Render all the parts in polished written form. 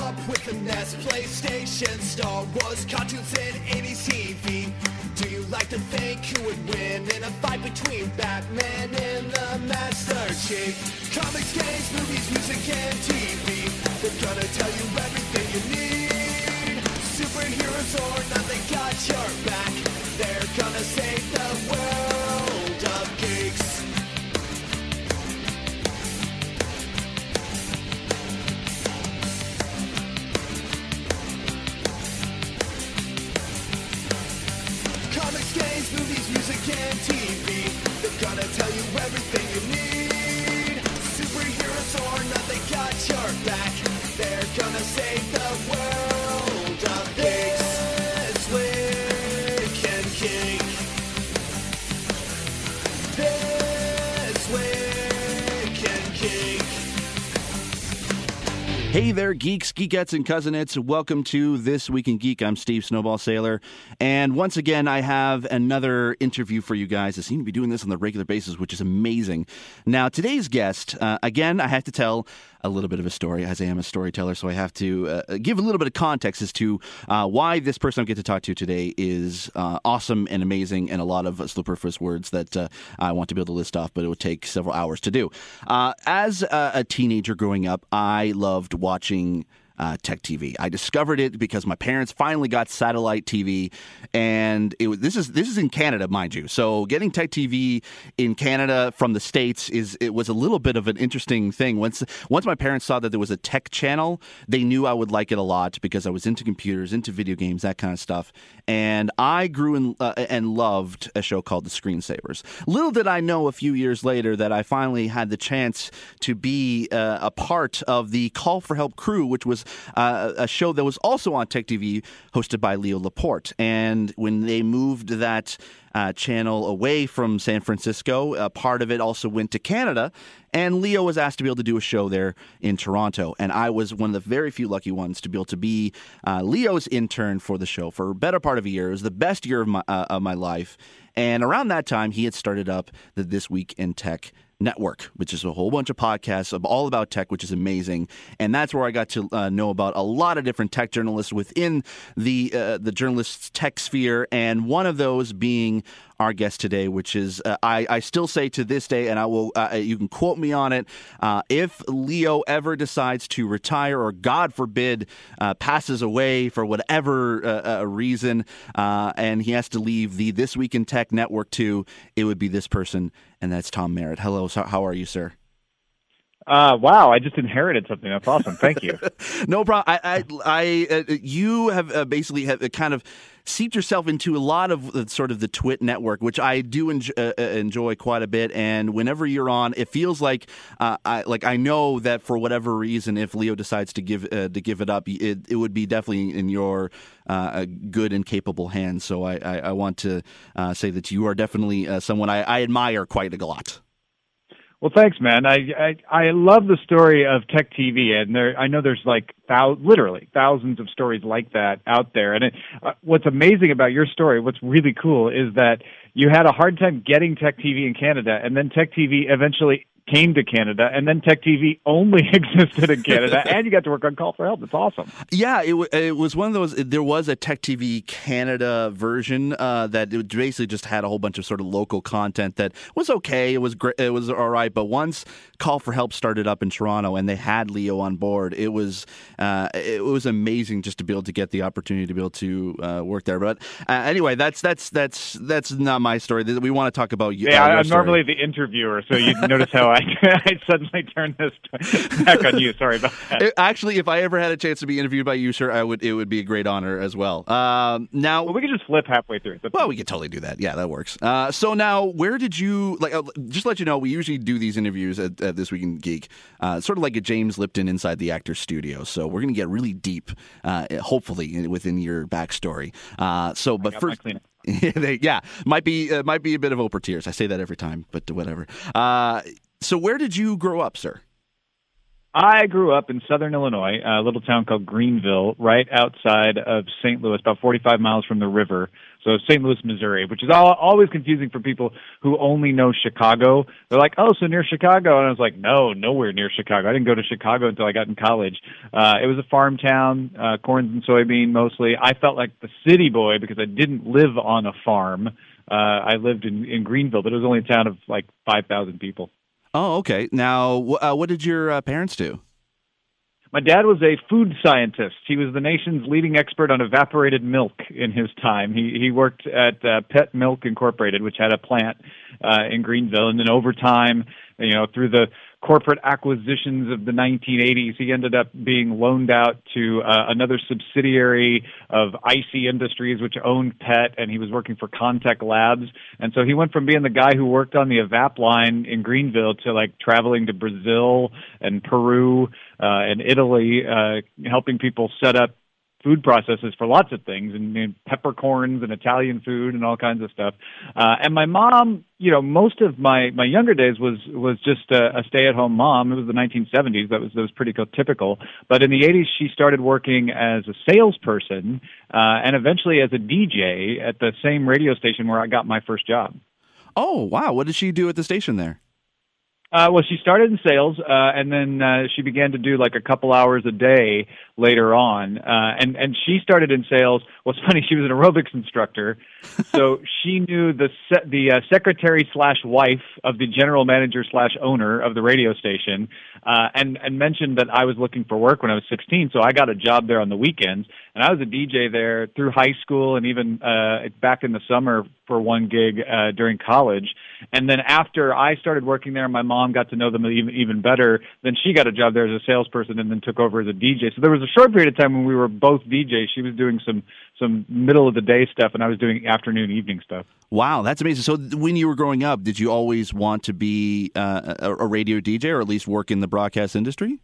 up with the NES, PlayStation, Star Wars, cartoons, and 80s TV. Do you like to think who would win in a fight between Batman and the Master Chief? Comics, games, movies, music, and TV. They're gonna tell you everything you need. Superheroes or not, they got your back. They're gonna save the world of geeks. Comics, games, movies, music, and TV. They're gonna tell you everything you need. Superheroes or not, they got your back. They're gonna save the world of geeks. This week in geek. This week in geek. Hey there, geeks, geekettes, and cousinettes. Welcome to This Week in Geek. I'm Steve Snowball Sailor. And once again, I have another interview for you guys. I seem to be doing this on a regular basis, which is amazing. Now, today's guest, again, I have to tell a little bit of a story, as I am a storyteller, so I have to give a little bit of context as to why this person I get to talk to today is awesome and amazing, and a lot of superfluous words that I want to be able to list off, but it would take several hours to do. As a teenager growing up, I loved watching Tech TV. I discovered it because my parents finally got satellite TV, and this is in Canada, mind you. So getting Tech TV in Canada from the States it was a little bit of an interesting thing. Once my parents saw that there was a tech channel, they knew I would like it a lot because I was into computers, into video games, that kind of stuff. And I grew and loved a show called The Screensavers. Little did I know a few years later that I finally had the chance to be a part of the Call for Help crew, which was a show that was also on Tech TV, hosted by Leo Laporte. And when they moved that channel away from San Francisco, part of it also went to Canada, and Leo was asked to be able to do a show there in Toronto. And I was one of the very few lucky ones to be able to be Leo's intern for the show for a better part of a year. It was the best year of my life. And around that time, he had started up the This Week in Tech Network, which is a whole bunch of podcasts all about tech, which is amazing. And that's where I got to know about a lot of different tech journalists within the journalists' tech sphere, and one of those being our guest today, which is I still say to this day, and I will you can quote me on it, if Leo ever decides to retire or, God forbid, passes away for whatever reason, and he has to leave the This Week in Tech Network too, it would be this person, and that's Tom Merritt. Hello, so how are you, sir? Wow, I just inherited something. That's awesome. Thank you. No problem. You have basically kind of seeped yourself into a lot of sort of the Twit network, which I do enjoy quite a bit. And whenever you're on, it feels like I know that for whatever reason, if Leo decides to give it up, it would be definitely in your good and capable hands. So I want to say that you are definitely someone I admire quite a lot. Well, thanks, man. I love the story of Tech TV, and I know there's like literally thousands of stories like that out there. And what's amazing about your story, what's really cool, is that you had a hard time getting Tech TV in Canada, and then Tech TV eventually came to Canada, and then Tech TV only existed in Canada, and you got to work on Call for Help. It's awesome. Yeah, it was one of those. There was a Tech TV Canada version that it basically just had a whole bunch of sort of local content that was okay. It was great. It was all right. But once Call for Help started up in Toronto and they had Leo on board, it was amazing just to be able to get the opportunity to be able to work there. But anyway, that's not my story. We want to talk about you. Yeah, I'm normally the interviewer, so you notice how I suddenly turned this back on you. Sorry about that. Actually, if I ever had a chance to be interviewed by you, sir, it would be a great honor as well. Now, we could just flip halfway through. Well, we could totally do that. Yeah, that works. So now, where did you just to let you know, we usually do these interviews at This Week in Geek, sort of like a James Lipton inside the actor's studio. So we're going to get really deep, hopefully, within your backstory. But first. Yeah, might be a bit of Oprah tears. I say that every time, but whatever. So where did you grow up, sir? I grew up in southern Illinois, a little town called Greenville, right outside of St. Louis, about 45 miles from the river. So St. Louis, Missouri, which is always confusing for people who only know Chicago. They're like, oh, so near Chicago. And I was like, no, nowhere near Chicago. I didn't go to Chicago until I got in college. It was a farm town, corn and soybean mostly. I felt like the city boy because I didn't live on a farm. I lived in Greenville, but it was only a town of like 5,000 people. Oh, okay. Now, what did your parents do? My dad was a food scientist. He was the nation's leading expert on evaporated milk in his time. He worked at Pet Milk Incorporated, which had a plant in Greenville. And then over time, through the corporate acquisitions of the 1980s, he ended up being loaned out to another subsidiary of IC Industries, which owned Pet, and he was working for Contech Labs. And so he went from being the guy who worked on the evap line in Greenville to like traveling to Brazil and Peru and Italy, helping people set up food processes for lots of things, and peppercorns and Italian food and all kinds of stuff. And my mom, most of my younger days was just a stay-at-home mom. It was the 1970s. That was pretty typical. But in the 80s, she started working as a salesperson and eventually as a DJ at the same radio station where I got my first job. Oh, wow. What did she do at the station there? Well, she started in sales, and then she began to do like a couple hours a day later on. And she started in sales. Well, it's funny, she was an aerobics instructor, so she knew the secretary / wife of the general manager / owner of the radio station, and mentioned that I was looking for work when I was 16. So I got a job there on the weekends, and I was a DJ there through high school and even back in the summer for one gig during college. And then after I started working there, my mom got to know them even better. Then she got a job there as a salesperson and then took over as a DJ. So there was a short period of time when we were both DJs. She was doing some middle of the day stuff, and I was doing afternoon, evening stuff. Wow, that's amazing. So when you were growing up, did you always want to be a radio DJ or at least work in the broadcast industry?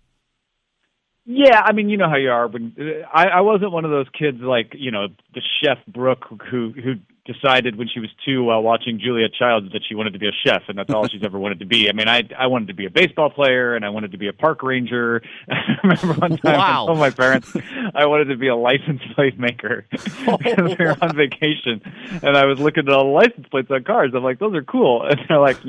Yeah, I mean, you know how you are. When I wasn't one of those kids like, the chef Brooke who decided when she was 2 while watching Julia Childs that she wanted to be a chef, and that's all she's ever wanted to be. I mean, I wanted to be a baseball player, and I wanted to be a park ranger. I remember one time I told my parents I wanted to be a license plate maker because we were on vacation, and I was looking at all the license plates on cars. I'm like, those are cool. And they're like,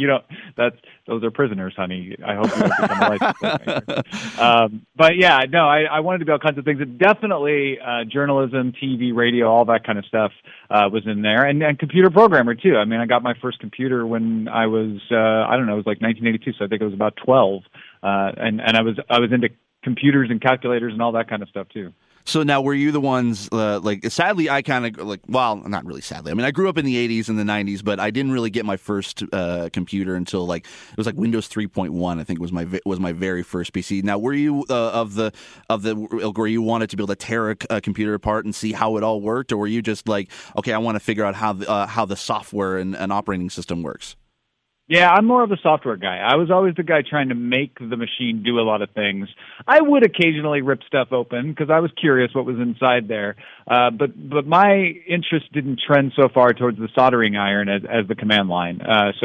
those are prisoners, honey. I hope you don't become a license plate maker. But yeah, no, I wanted to be all kinds of things. And definitely journalism, TV, radio, all that kind of stuff was in there. And computer programmer, too. I mean, I got my first computer when I was, it was like 1982, so I think it was about 12. And I was into computers and calculators and all that kind of stuff, too. So now, were you the ones, sadly, I kind of, not really sadly. I mean, I grew up in the 80s and the 90s, but I didn't really get my first computer until, it was like Windows 3.1, I think was my very first PC. Now, were you of the where you wanted to be able to tear a computer apart and see how it all worked, or were you just like, okay, I want to figure out how the software and operating system works? Yeah, I'm more of a software guy. I was always the guy trying to make the machine do a lot of things. I would occasionally rip stuff open because I was curious what was inside there. But my interest didn't trend so far towards the soldering iron as the command line. So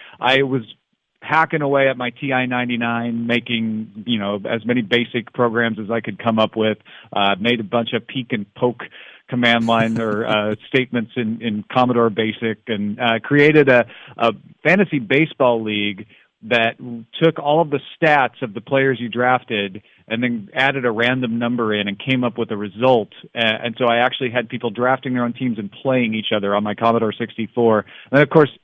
I was hacking away at my TI-99, making, as many basic programs as I could come up with, made a bunch of peek and poke command line or statements in Commodore Basic, and created a fantasy baseball league that took all of the stats of the players you drafted and then added a random number in and came up with a result. And so I actually had people drafting their own teams and playing each other on my Commodore 64. And of course,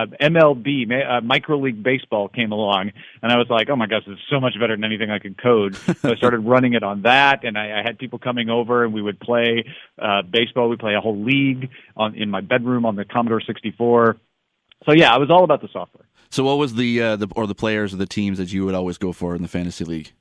MLB, Micro League Baseball, came along, and I was like, oh my gosh, this is so much better than anything I could code. So I started running it on that, and I had people coming over, and we would play baseball. We'd play a whole league in my bedroom on the Commodore 64. So yeah, I was all about the software. So what was the players or the teams that you would always go for in the fantasy league?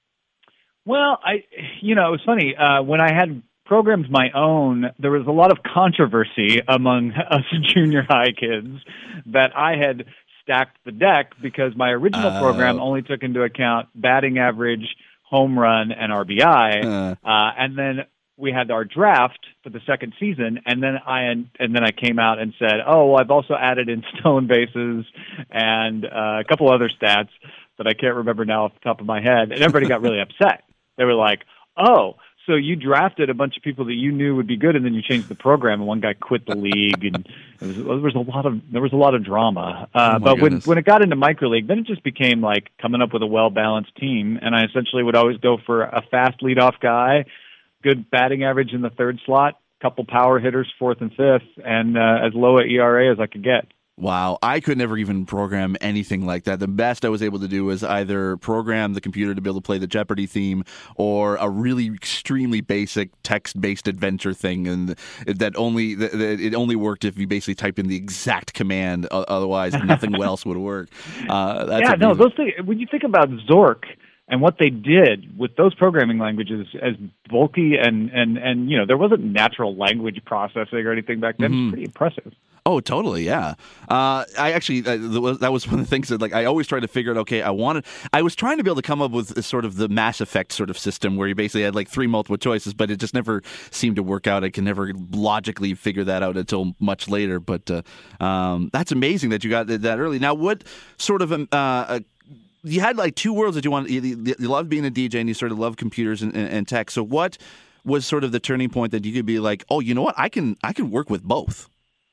Well, it was funny. When I had programs my own, there was a lot of controversy among us junior high kids that I had stacked the deck because my original program only took into account batting average, home run, and RBI. And then we had our draft for the second season, and then I came out and said, oh, well, I've also added in stolen bases and a couple other stats. that I can't remember now off the top of my head, and everybody got really upset. They were like, "Oh, so you drafted a bunch of people that you knew would be good, and then you changed the program, and one guy quit the league, and there was a lot of drama." But when it got into micro league, then it just became like coming up with a well balanced team, and I essentially would always go for a fast leadoff guy, good batting average in the third slot, couple power hitters fourth and fifth, and as low a ERA as I could get. Wow, I could never even program anything like that. The best I was able to do was either program the computer to be able to play the Jeopardy theme or a really extremely basic text-based adventure thing, and it only worked if you basically typed in the exact command. Otherwise, nothing else would work. Those things. When you think about Zork and what they did with those programming languages, as bulky and there wasn't natural language processing or anything back then. It's pretty impressive. Oh, totally, yeah. I actually that was one of the things that I always tried to figure out. Okay, I was trying to be able to come up with sort of the Mass Effect sort of system where you basically had 3 multiple choices, but it just never seemed to work out. I can never logically figure that out until much later. But that's amazing that you got that early. Now, what sort of you had 2 worlds that you wanted. You loved being a DJ and you sort of loved computers and tech. So what was sort of the turning point that you could be like, oh, you know what, I can work with both?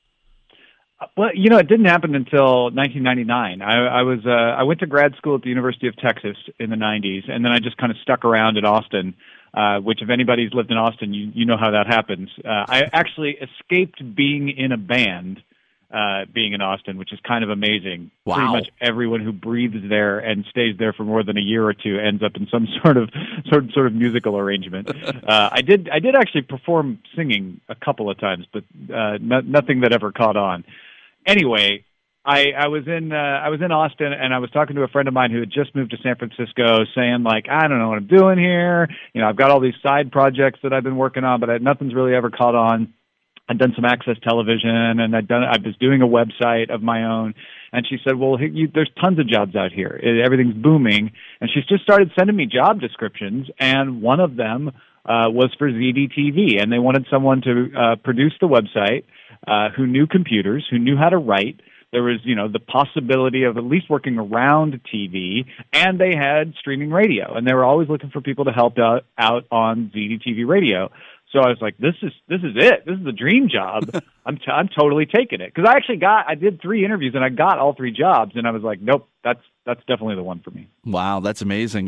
Well, it didn't happen until 1999. I went to grad school at the University of Texas in the 90s, and then I just kind of stuck around in Austin, which if anybody's lived in Austin, you know how that happens. I actually escaped being in a band being in Austin, which is kind of amazing. Wow. Pretty much everyone who breathes there and stays there for more than a year or two ends up in some sort of musical arrangement. I did actually perform singing a couple of times, but nothing that ever caught on. Anyway, I was in Austin, and I was talking to a friend of mine who had just moved to San Francisco, saying I don't know what I'm doing here. I've got all these side projects that I've been working on, but nothing's really ever caught on. I'd done some access television, and I was doing a website of my own. And she said, well, there's tons of jobs out here. Everything's booming. And she's just started sending me job descriptions, and one of them was for ZDTV, and they wanted someone to produce the website who knew computers, who knew how to write. There was, the possibility of at least working around TV, and they had streaming radio, and they were always looking for people to help out on ZDTV radio. So I was like, this is it. This is the dream job. I'm totally taking it. Because I did 3 interviews and I got all 3 jobs, and I was like, nope, that's definitely the one for me. Wow, that's amazing.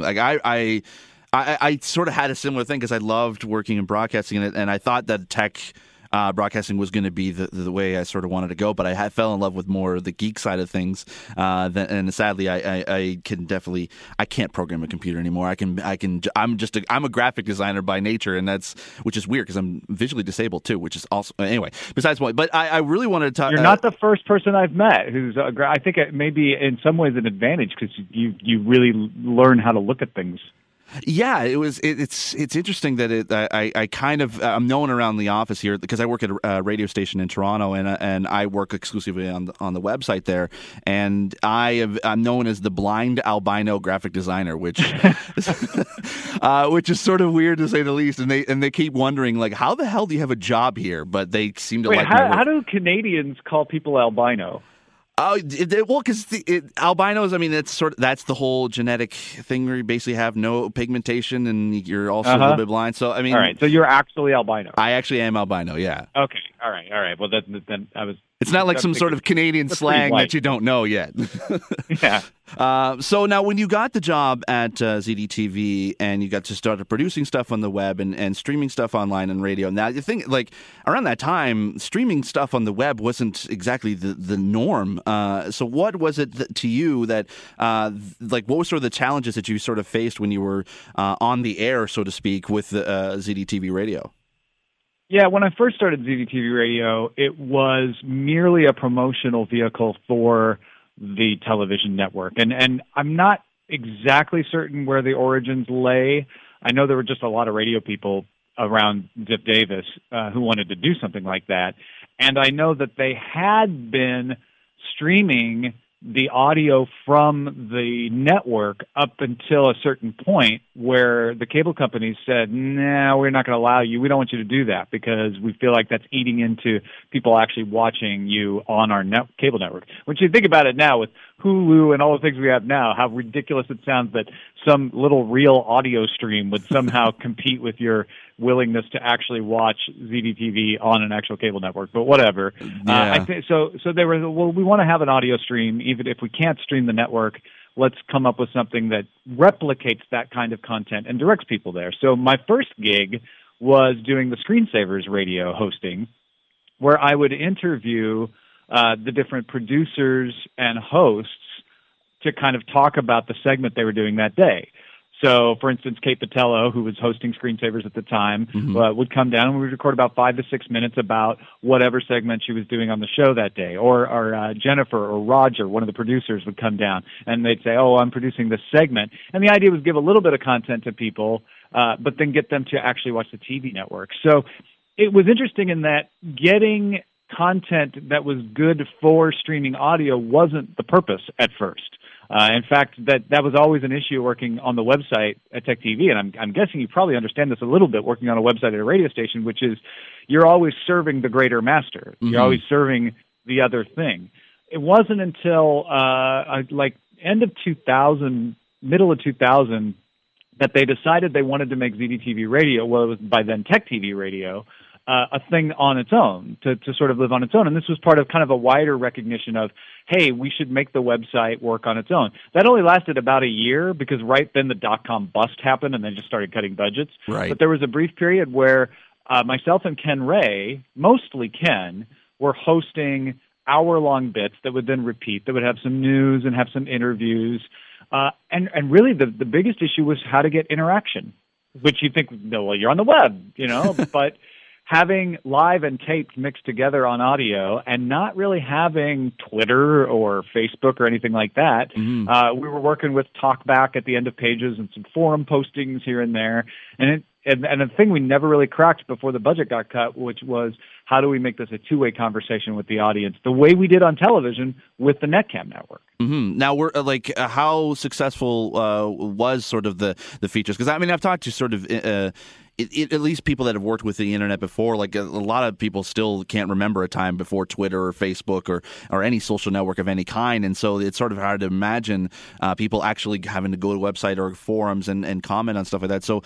I sort of had a similar thing because I loved working in broadcasting, and I thought that tech broadcasting was going to be the way I sort of wanted to go, but I fell in love with more the geek side of things. And sadly, I can't program a computer anymore. I'm a graphic designer by nature, and which is weird because I'm visually disabled too, which is also anyway. Besides the point, but I really wanted to talk. You're not the first person I've met who's. I think it may be in some ways an advantage because you really learn how to look at things. Yeah, it's interesting that I kind of I'm known around the office here because I work at a radio station in Toronto, and I work exclusively on the website there, and I'm known as the blind albino graphic designer, which which is sort of weird to say the least, and they keep wondering how the hell do you have a job here? But they seem to like. How do Canadians call people albino? Well, because albinos, that's the whole genetic thing where you basically have no pigmentation and you're also a little bit blind. So all right. So you're actually albino. I actually am albino. Yeah. Okay. All right. Well, then I was. It's not like some sort of Canadian slang that you don't know yet. Yeah. So now when you got the job at ZDTV and you got to start producing stuff on the web and streaming stuff online and radio, now you think around that time, streaming stuff on the web wasn't exactly the norm. So what was it to you that, what were sort of the challenges that you sort of faced when you were on the air, so to speak, with ZDTV radio? Yeah, when I first started ZDTV Radio, it was merely a promotional vehicle for the television network. And I'm not exactly certain where the origins lay. I know there were just a lot of radio people around Zip Davis who wanted to do something like that. And I know that they had been streaming the audio from the network up until a certain point where the cable companies said, nah, we're not going to allow you. We don't want you to do that because we feel like that's eating into people actually watching you on our cable network. When you think about it now with Hulu and all the things we have now, how ridiculous it sounds that some little real audio stream would somehow compete with your willingness to actually watch ZDTV on an actual cable network, but whatever. Yeah. I think so they were, well, we want to have an audio stream, even if we can't stream the network. Let's come up with something that replicates that kind of content and directs people there. So my first gig was doing the Screensavers radio hosting, where I would interview the different producers and hosts to kind of talk about the segment they were doing that day. So, for instance, Kate Patello, who was hosting Screensavers at the time, would come down and we would record about 5 to 6 minutes about whatever segment she was doing on the show that day. Or Jennifer or Roger, one of the producers, would come down and they'd say, oh, I'm producing this segment. And the idea was give a little bit of content to people, but then get them to actually watch the TV network. So it was interesting in that getting content that was good for streaming audio wasn't the purpose at first. In fact, that was always an issue working on the website at Tech TV, and I'm guessing you probably understand this a little bit working on a website at a radio station, which is you're always serving the greater master. You're always serving the other thing. It wasn't until like end of 2000, middle of 2000, that they decided they wanted to make ZDTV radio, well, it was by then Tech TV radio, a thing on its own, to sort of live on its own. And this was part of kind of a wider recognition of, hey, we should make the website work on its own. That only lasted about a year because right then the dot-com bust happened and they just started cutting budgets. Right. But there was a brief period where myself and Ken Ray, mostly Ken, were hosting hour-long bits that would then repeat, that would have some news and have some interviews. And really the biggest issue was how to get interaction, which you think, no, well, you're on the web, you know, but having live and taped mixed together on audio and not really having Twitter or Facebook or anything like that. We were working with TalkBack at the end of pages and some forum postings here and there. And the thing we never really cracked before the budget got cut, which was how do we make this a two-way conversation with the audience, the way we did on television with the NetCam network. Now, we're how successful was sort of the features? Because I mean, I've talked to sort of at least people that have worked with the internet before. Like a lot of people still can't remember a time before Twitter or Facebook or any social network of any kind, and so it's sort of hard to imagine people actually having to go to a website or forums and comment on stuff like that. So,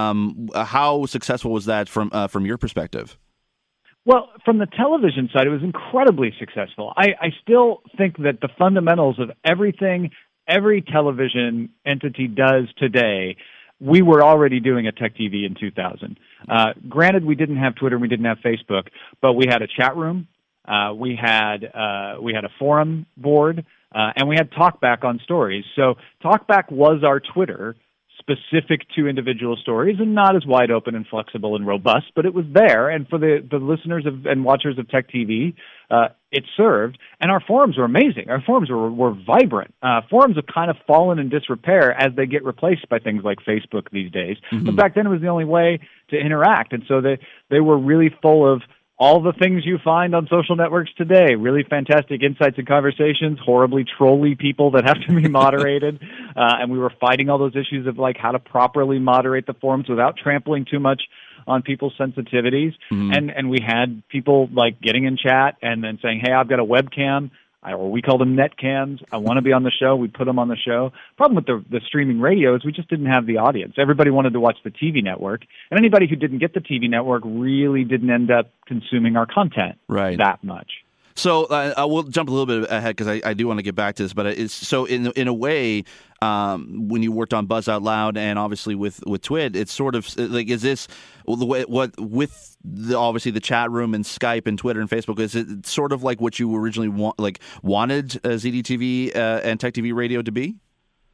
how successful was that from your perspective? Well, from the television side, it was incredibly successful. I still think that the fundamentals of everything every television entity does today, we were already doing at Tech TV in 2000. Granted, we didn't have Twitter and we didn't have Facebook, but we had a chat room, we had a forum board, and we had TalkBack on stories. So TalkBack was our Twitter, specific to individual stories and not as wide open and flexible and robust, but it was there. And for the listeners and watchers of Tech TV, it served. And our forums were amazing. Our forums were vibrant. Forums have kind of fallen in disrepair as they get replaced by things like Facebook these days. But back then it was the only way to interact. And so they were really full of all the things you find on social networks today. Really fantastic insights and conversations, horribly trolly people that have to be moderated. And we were fighting all those issues of like how to properly moderate the forums without trampling too much on people's sensitivities. And we had people like getting in chat and then saying, hey, I've got a webcam. Or we call them net cams. I want to be on the show. We put them on the show. Problem with the streaming radio is we just didn't have the audience. Everybody wanted to watch the TV network, and anybody who didn't get the TV network really didn't end up consuming our content that much. So I will jump a little bit ahead because I do want to get back to this, but it's so in a way, when you worked on Buzz Out Loud and obviously with Twit, it's sort of like, is this what with obviously the chat room and Skype and Twitter and Facebook, is it sort of like what you originally wanted ZDTV and Tech TV radio to be?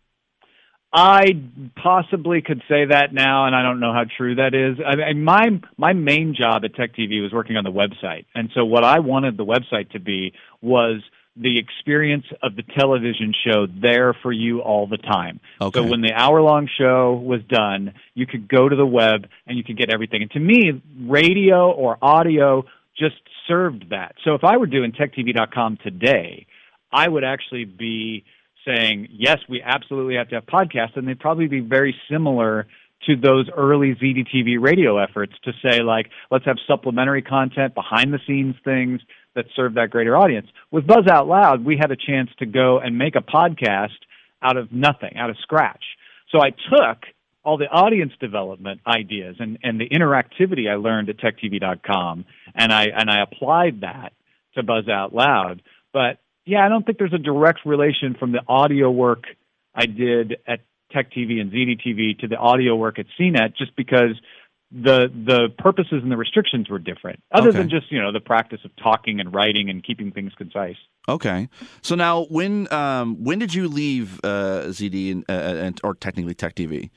I possibly could say that now, and I don't know how true that is. My main job at Tech TV was working on the website, and so what I wanted the website to be was the experience of the television show there for you all the time. Okay. So when the hour-long show was done, you could go to the web and you could get everything. And to me, radio or audio just served that. So if I were doing TechTV.com today, I would actually be saying, yes, we absolutely have to have podcasts, and they'd probably be very similar to those early ZDTV radio efforts to say, like, let's have supplementary content, behind-the-scenes things that serve that greater audience. With Buzz Out Loud, we had a chance to go and make a podcast out of nothing, out of scratch. So I took all the audience development ideas and the interactivity I learned at TechTV.com, and I applied that to Buzz Out Loud. But yeah, I don't think there's a direct relation from the audio work I did at Tech TV and ZDTV to the audio work at CNET, just because the purposes and the restrictions were different, other than just, the practice of talking and writing and keeping things concise. Okay. So now, when did you leave ZD or technically Tech TV?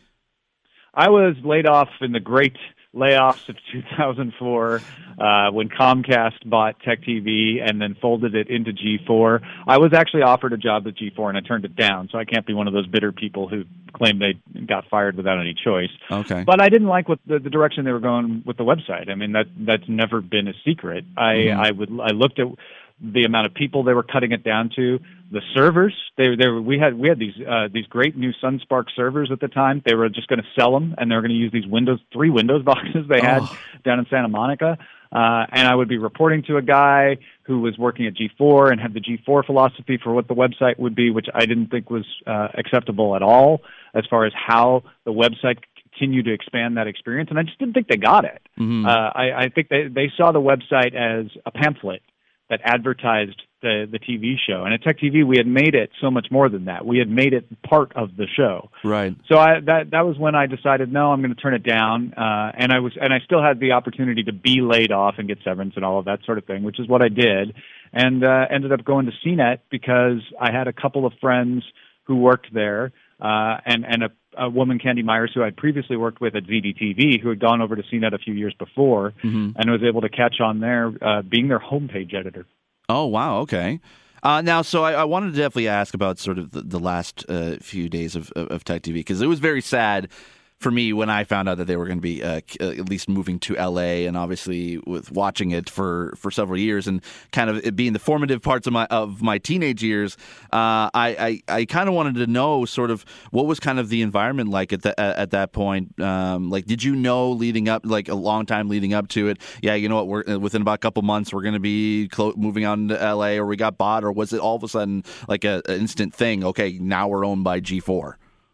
I was laid off in the great layoffs of 2004 when Comcast bought Tech TV and then folded it into G4. I was actually offered a job at G4 and I turned it down, so I can't be one of those bitter people who claim they got fired without any choice. Okay. But I didn't like what the direction they were going with the website. I mean, that's never been a secret. I looked at the amount of people they were cutting it down to, the servers. We had these great new SunSpark servers at the time. They were just going to sell them, and they were going to use these three Windows boxes they had down in Santa Monica. And I would be reporting to a guy who was working at G4 and had the G4 philosophy for what the website would be, which I didn't think was acceptable at all as far as how the website continue to expand that experience. And I just didn't think they got it. Mm-hmm. I think they saw the website as a pamphlet that advertised the TV show. And at Tech TV, we had made it so much more than that. We had made it part of the show. Right. So that was when I decided, no, I'm going to turn it down. And I still had the opportunity to be laid off and get severance and all of that sort of thing, which is what I did. And ended up going to CNET because I had a couple of friends who worked there, and a woman, Candy Myers, who I'd previously worked with at ZDTV, who had gone over to CNET a few years before, and was able to catch on there, being their homepage editor. Oh, wow, okay. Now, so I wanted to definitely ask about sort of the last few days of Tech TV, because it was very sad for me when I found out that they were going to be at least moving to LA, and obviously with watching it for several years and kind of it being the formative parts of my teenage years, I kind of wanted to know sort of what was kind of the environment like at that point. Like, did you know leading up, like a long time leading up to it? Yeah, you know what? We're within about a couple months we're going to be moving out into LA, or we got bought, or was it all of a sudden like an instant thing? Okay, now we're owned by G4.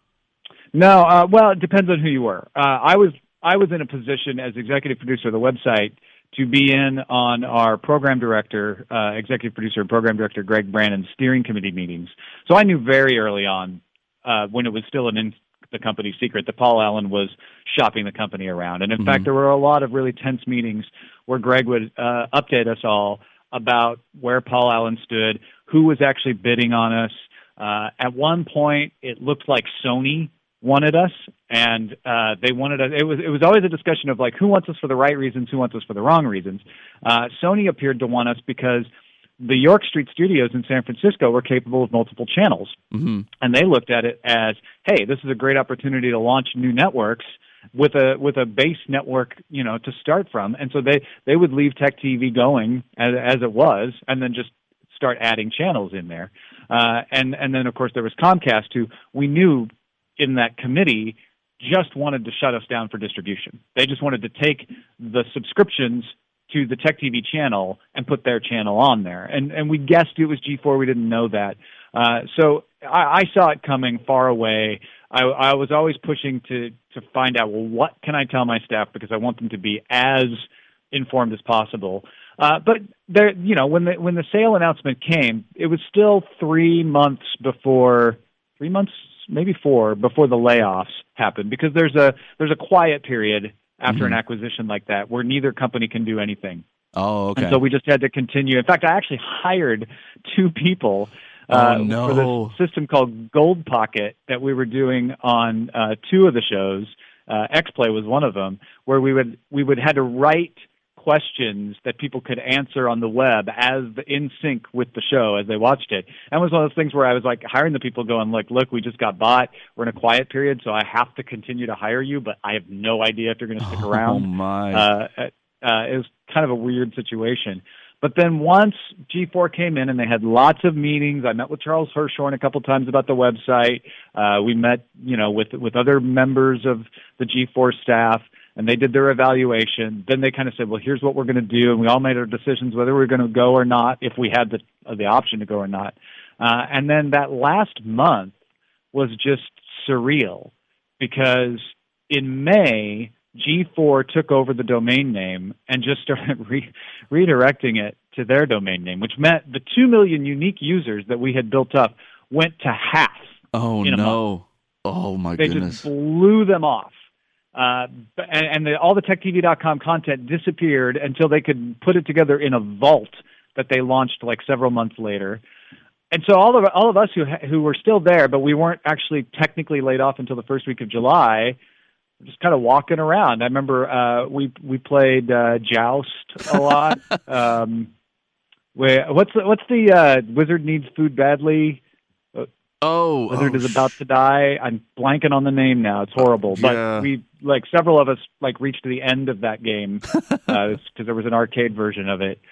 No, well, it depends on who you were. I was in a position as executive producer of the website to be in on our program director, executive producer and program director Greg Brannon's steering committee meetings. So I knew very early on, when it was still in the company's secret, that Paul Allen was shopping the company around. And in fact, there were a lot of really tense meetings where Greg would update us all about where Paul Allen stood, who was actually bidding on us. At one point, it looked like Sony wanted us, and they wanted us. It was always a discussion of like, who wants us for the right reasons, who wants us for the wrong reasons. Sony appeared to want us because the York Street studios in San Francisco were capable of multiple channels, and they looked at it as, hey, this is a great opportunity to launch new networks with a base network, to start from. And so they would leave Tech TV going as it was, and then just start adding channels in there. And then of course there was Comcast, who we knew in that committee just wanted to shut us down for distribution. They just wanted to take the subscriptions to the Tech TV channel and put their channel on there. And we guessed it was G4. We didn't know that. So I saw it coming far away. I was always pushing to find out, well, what can I tell my staff, because I want them to be as informed as possible. But there, when the sale announcement came, it was still 3 months, maybe 4 before the layoffs happened, because there's a quiet period after an acquisition like that where neither company can do anything. Oh, okay. And so we just had to continue. In fact, I actually hired 2 people for this system called Gold Pocket that we were doing on 2 of the shows. X-Play was one of them, where we would had to write questions that people could answer on the web in sync with the show as they watched it. And it was one of those things where I was like hiring the people going like, look, we just got bought. We're in a quiet period, so I have to continue to hire you, but I have no idea if you're going to stick around. Oh, my. It was kind of a weird situation. But then once G4 came in and they had lots of meetings, I met with Charles Hirschhorn a couple times about the website. We met, with other members of the G4 staff, and they did their evaluation. Then they kind of said, well, here's what we're going to do. And we all made our decisions whether we were going to go or not, if we had the option to go or not. And then that last month was just surreal because in May, G4 took over the domain name and just started redirecting it to their domain name, which meant the 2 million unique users that we had built up went to half. Oh, in a month. no. Oh, my They goodness. just blew them off. All the TechTV.com content disappeared until they could put it together in a vault that they launched like several months later. And so all of us who were still there, but we weren't actually technically laid off until the first week of July, just kind of walking around. I remember we played Joust a lot. What's the Wizard Needs Food Badly? Wizard is about to die. I'm blanking on the name now. It's horrible. But we several of us reached the end of that game because there was an arcade version of it.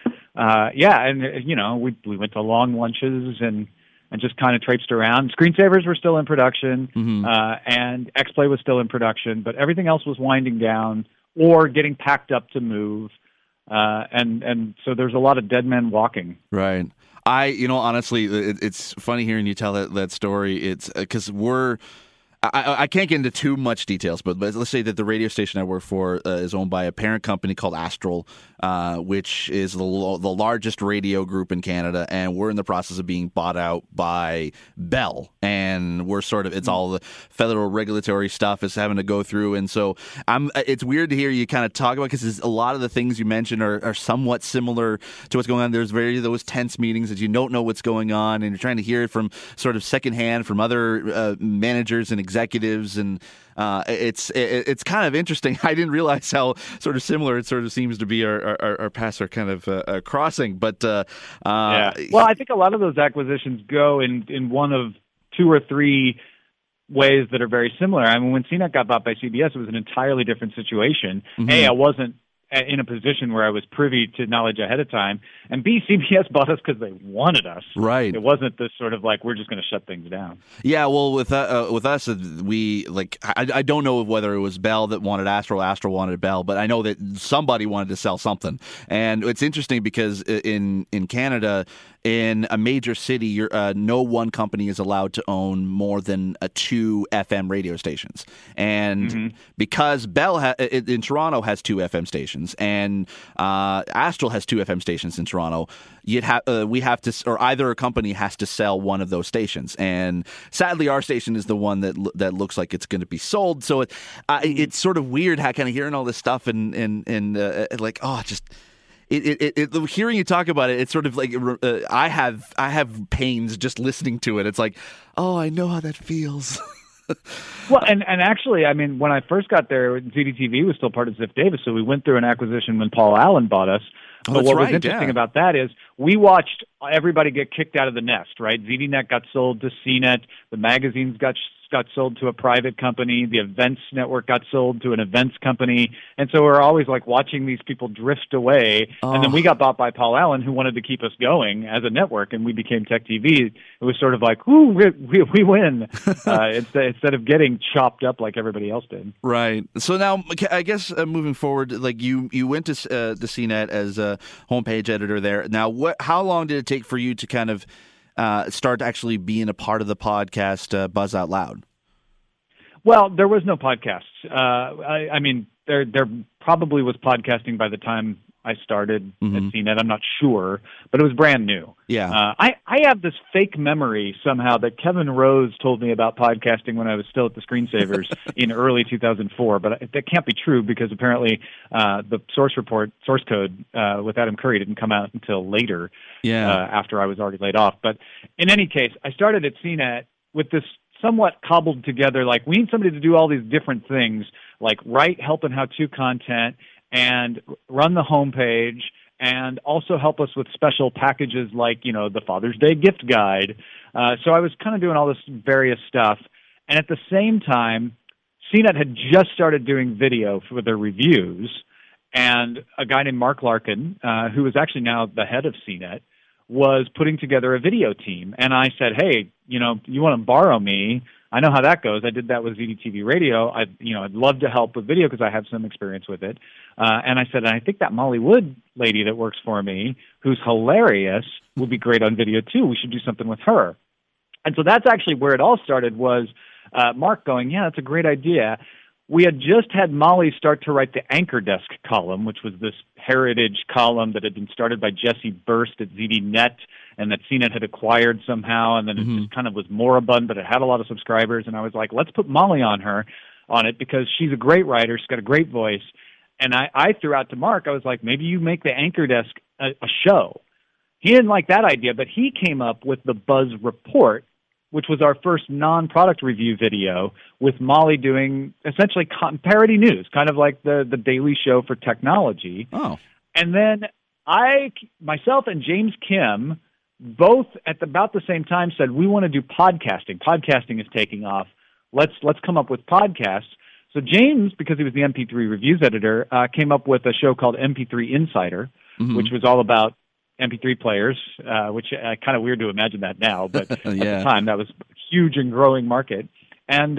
We went to long lunches and just kind of traipsed around. Screensavers were still in production, and XPlay was still in production, but everything else was winding down or getting packed up to move. And so there's a lot of dead men walking. Right. Honestly, it's funny hearing you tell that story. It's because I can't get into too much details, but let's say that the radio station I work for is owned by a parent company called Astral, which is the largest radio group in Canada, and we're in the process of being bought out by Bell, and we're it's all the federal regulatory stuff is having to go through, and so it's weird to hear you kind of talk about because a lot of the things you mentioned are somewhat similar to what's going on. There's those tense meetings that you don't know what's going on, and you're trying to hear it from sort of secondhand from other managers and executives, and it's kind of interesting. I didn't realize how sort of similar it sort of seems to be. Our paths are kind of crossing, but yeah. Well, I think a lot of those acquisitions go in one of two or three ways that are very similar. I mean, when CNET got bought by CBS, it was an entirely different situation. Mm-hmm. A, I wasn't in a position where I was privy to knowledge ahead of time, and B, CBS bought us because they wanted us. Right. It wasn't this sort of we're just going to shut things down. Yeah, well, with us, we I don't know whether it was Bell that wanted Astral wanted Bell, but I know that somebody wanted to sell something. And it's interesting because in Canada, in a major city, no one company is allowed to own more than 2 FM radio stations. And because Bell in Toronto has 2 FM stations, and Astral has 2 FM stations in Toronto, we have to, or either a company has to sell one of those stations. And sadly, our station is the one that looks like it's going to be sold. So it's sort of weird how kind of hearing all this stuff and hearing you talk about it, it's sort of like I have pains just listening to it. It's like, oh, I know how that feels. Well, and actually, I mean, when I first got there, ZDTV was still part of Ziff Davis, so we went through an acquisition when Paul Allen bought us. But what was interesting about that is we watched everybody get kicked out of the nest, right? ZDNet got sold to CNET, the magazines got sold to a private company, the events network got sold to an events company, and so we're always watching these people drift away. And then we got bought by Paul Allen, who wanted to keep us going as a network, and we became Tech TV. It was sort of ooh, we win, instead of getting chopped up like everybody else did. Right. So now, I guess moving forward, you went to the CNET as a homepage editor there. Now, how long did it take for you to kind of start actually being a part of the podcast Buzz Out Loud? Well, there was no podcasts. I mean, there probably was podcasting by the time I started at CNET. I'm not sure, but it was brand new. Yeah. I have this fake memory somehow that Kevin Rose told me about podcasting when I was still at the Screensavers in early 2004, but that can't be true because apparently the source code with Adam Curry didn't come out until later, after I was already laid off. But in any case, I started at CNET with this somewhat cobbled together, we need somebody to do all these different things, write help and how-to content, and run the homepage, and also help us with special packages the Father's Day gift guide. So I was kind of doing all this various stuff. And at the same time, CNET had just started doing video for their reviews. and a guy named Mark Larkin, who is actually now the head of CNET, was putting together a video team. And I said, hey, you want to borrow me? I know how that goes. I did that with ZDTV Radio. I'd love to help with video because I have some experience with it. And I said, I think that Molly Wood lady that works for me, who's hilarious, will be great on video too. We should do something with her. And so that's actually where it all started, was Mark going, yeah, that's a great idea. We had just had Molly start to write the Anchor Desk column, which was this heritage column that had been started by Jesse Burst at ZDNet, and that CNET had acquired somehow, and then it just kind of was moribund, but it had a lot of subscribers. And I was like, let's put Molly on it because she's a great writer. She's got a great voice. And I threw out to Mark, I was like, maybe you make the Anchor Desk a show. He didn't like that idea, but he came up with the Buzz Report, which was our first non-product review video, with Molly doing essentially parody news, kind of like the Daily Show for technology. Oh. And then myself and James Kim, both at about the same time, said, we want to do podcasting. Podcasting is taking off. Let's come up with podcasts. So James, because he was the MP3 reviews editor, came up with a show called MP3 Insider, which was all about MP3 players, which kind of weird to imagine that now, but at the time that was a huge and growing market. And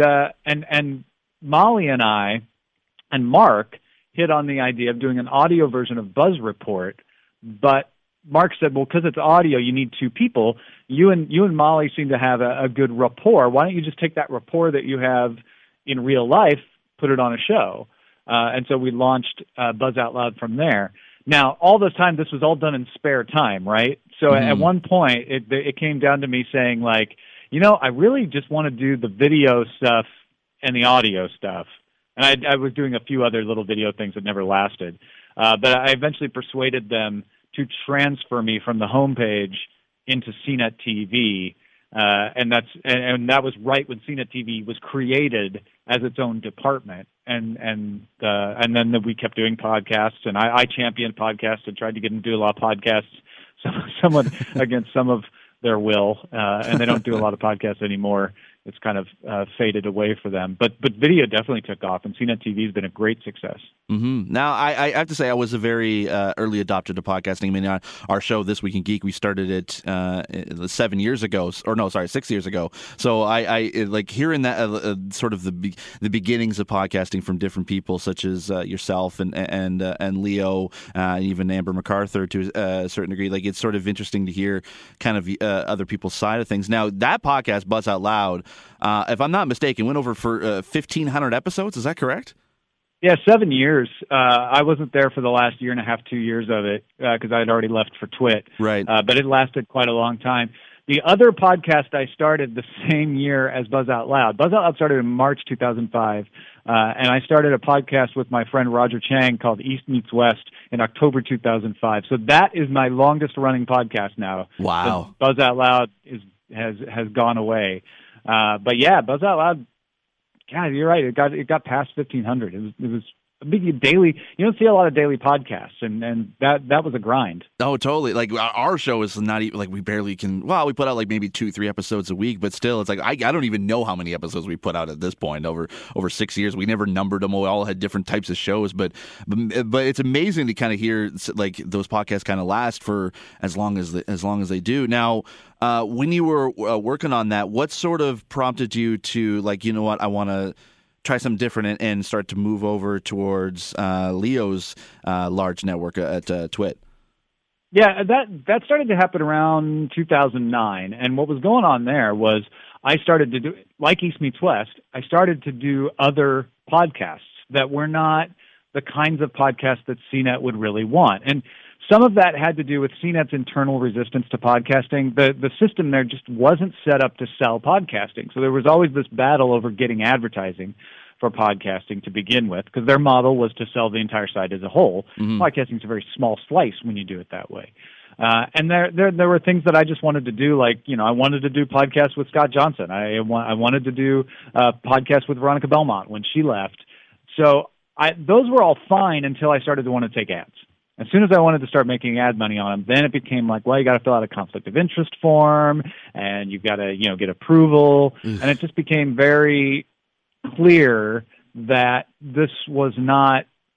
Molly and I and Mark hit on the idea of doing an audio version of Buzz Report, but Mark said, well, because it's audio, you need two people. You and Molly seem to have a good rapport. Why don't you just take that rapport that you have in real life, put it on a show? And so we launched Buzz Out Loud from there. Now, all this time, this was all done in spare time, right? So at one point, it came down to me saying, like, I really just want to do the video stuff and the audio stuff. And I was doing a few other little video things that never lasted. But I eventually persuaded them to transfer me from the homepage into CNET TV. And that was right when CNET TV was created as its own department, and then we kept doing podcasts, and I championed podcasts and tried to get them to do a lot of podcasts, somewhat against some of their will, and they don't do a lot of podcasts anymore. It's kind of faded away for them, but video definitely took off, and CNET TV has been a great success. Now, I have to say, I was a very early adopter to podcasting. I mean, our show, This Week in Geek, we started it 6 years ago. So I like hearing that sort of the beginnings of podcasting from different people, such as yourself and Leo, even Amber MacArthur to a certain degree. Like, it's sort of interesting to hear kind of other people's side of things. Now, that podcast, Buzz Out Loud, if I'm not mistaken, went over for 1,500 episodes. Is that correct? Yeah, 7 years. I wasn't there for the last year and a half, 2 years of it, because I had already left for Twit. Right. But it lasted quite a long time. The other podcast I started the same year as Buzz Out Loud. Buzz Out Loud started in March 2005, and I started a podcast with my friend Roger Chang called East Meets West in October 2005. So that is my longest-running podcast now. Wow. Buzz Out Loud has gone away. But yeah, Buzz Out Loud, God, you're right. It got past 1,500. It was a big daily. You don't see a lot of daily podcasts, and that was a grind. Oh, totally. Like, our show is not even, like, we barely can. Well, we put out like maybe 2-3 episodes a week, but still, it's like I don't even know how many episodes we put out at this point over 6 years. We never numbered them. We all had different types of shows, but it's amazing to kind of hear like those podcasts kind of last for as long as they do. Now, when you were working on that, what sort of prompted you to, like, you know what, I want to try something different and start to move over towards Leo's large network at Twit? Yeah, that started to happen around 2009, and what was going on there was I started to do, like East Meets West, I started to do other podcasts that were not the kinds of podcasts that CNET would really want. And some of that had to do with CNET's internal resistance to podcasting. The system there just wasn't set up to sell podcasting. So there was always this battle over getting advertising for podcasting to begin with, because their model was to sell the entire site as a whole. Podcasting is a very small slice when you do it that way. And there were things that I just wanted to do, like, I wanted to do podcasts with Scott Johnson. I wanted to do podcasts with Veronica Belmont when she left. So those were all fine until I started to want to take ads. As soon as I wanted to start making ad money on them, then it became like, well, you got to fill out a conflict of interest form, and you've got to, get approval. And it just became very clear that this was not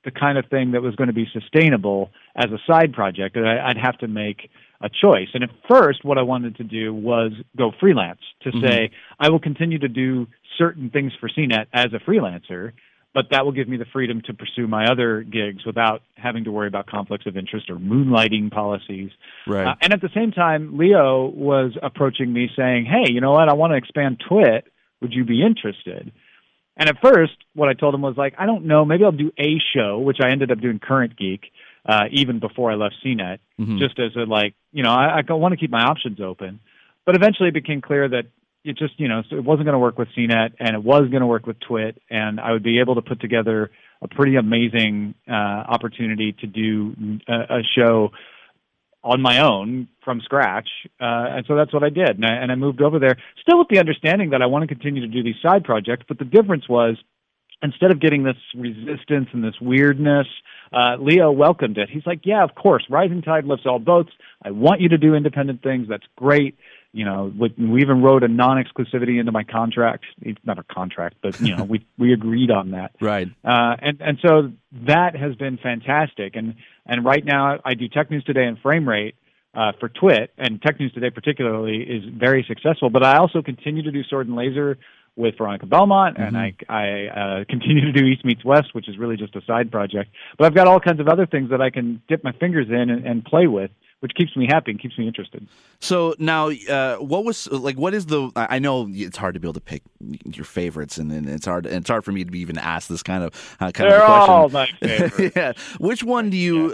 the kind of thing that was going to be sustainable as a side project. I'd have to make a choice. And at first, what I wanted to do was go freelance, to say, I will continue to do certain things for CNET as a freelancer, but that will give me the freedom to pursue my other gigs without having to worry about conflicts of interest or moonlighting policies. Right. And at the same time, Leo was approaching me saying, hey, you know what, I want to expand Twit. Would you be interested? And at first, what I told him was like, I don't know, maybe I'll do a show, which I ended up doing Current Geek, even before I left CNET, just as a like, you know, I want to keep my options open. But eventually it became clear that it just, you know, so it wasn't going to work with CNET, and it was going to work with Twit, and I would be able to put together a pretty amazing opportunity to do a show on my own from scratch. And so that's what I did. And I moved over there, still with the understanding that I want to continue to do these side projects. But the difference was, instead of getting this resistance and this weirdness, Leo welcomed it. He's like, yeah, of course, rising tide lifts all boats. I want you to do independent things. That's great. You know, we even wrote a non-exclusivity into my contract. It's not a contract, but, you know, we agreed on that. Right. And so that has been fantastic. And right now I do Tech News Today and Frame Rate for Twit, and Tech News Today particularly is very successful. But I also continue to do Sword and Laser with Veronica Belmont, and I continue to do East Meets West, which is really just a side project. But I've got all kinds of other things that I can dip my fingers in and play with, which keeps me happy and keeps me interested. So now, what is the? I know it's hard to be able to pick your favorites, and it's hard for me to even ask this kind of question. They're all my favorites. Yeah. Which one do you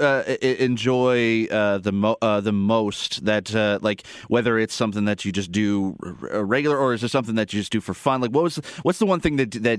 enjoy the most? That like whether it's something that you just do regular, or is there something that you just do for fun? Like what's the one thing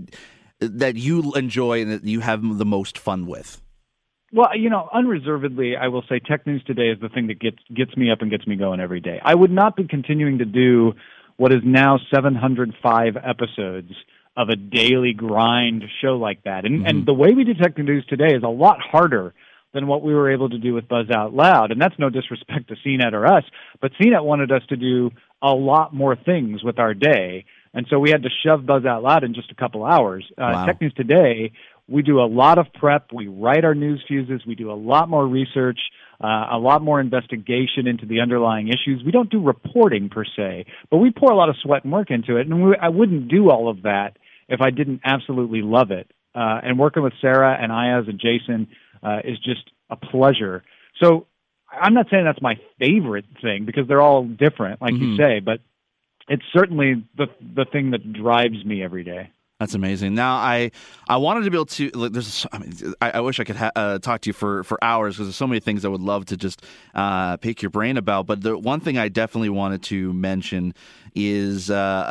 that you enjoy and that you have the most fun with? Well, you know, unreservedly, I will say Tech News Today is the thing that gets me up and gets me going every day. I would not be continuing to do what is now 705 episodes of a daily grind show like that. And the way we do Tech News Today is a lot harder than what we were able to do with Buzz Out Loud. And that's no disrespect to CNET or us, but CNET wanted us to do a lot more things with our day. And so we had to shove Buzz Out Loud in just a couple hours. Wow. Tech News Today, we do a lot of prep. We write our news fuses. We do a lot more research, a lot more investigation into the underlying issues. We don't do reporting per se, but we pour a lot of sweat and work into it. And I wouldn't do all of that if I didn't absolutely love it. And working with Sarah and Ayaz and Jason is just a pleasure. So I'm not saying that's my favorite thing, because they're all different, like you say, but it's certainly the thing that drives me every day. That's amazing. Now, I wanted to be able to. I wish I could talk to you for hours, because there's so many things I would love to just pick your brain about. But the one thing I definitely wanted to mention is